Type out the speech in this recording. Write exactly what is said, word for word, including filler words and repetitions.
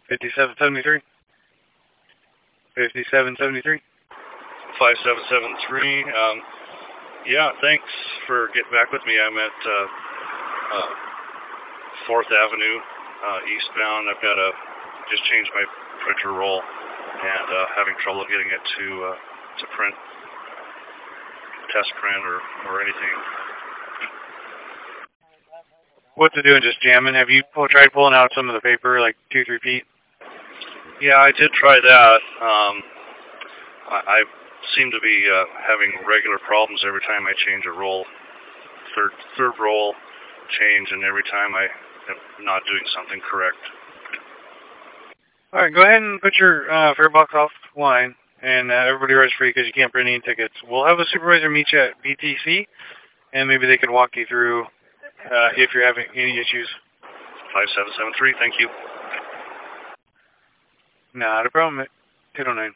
fifty-seven seventy-three. fifty-seven seventy-three. five seven seven three. Um, yeah, thanks for getting back with me. I'm at uh, uh, fourth Avenue, uh, eastbound. I've got to just change my printer roll and uh, having trouble getting it to uh, to print, test print, or, or anything. What's it doing, just jamming? Have you pull, tried pulling out some of the paper, like two, three feet? Yeah, I did try that. Um, I, I seem to be uh, having regular problems every time I change a roll. Third, third roll change, and every time I am not doing something correct. All right, go ahead and put your uh, fare box offline, and uh, everybody rides free because you can't print any tickets. We'll have a supervisor meet you at B T C, and maybe they can walk you through uh, if you're having any issues. five seven seven three, thank you. Not a problem, two oh nine.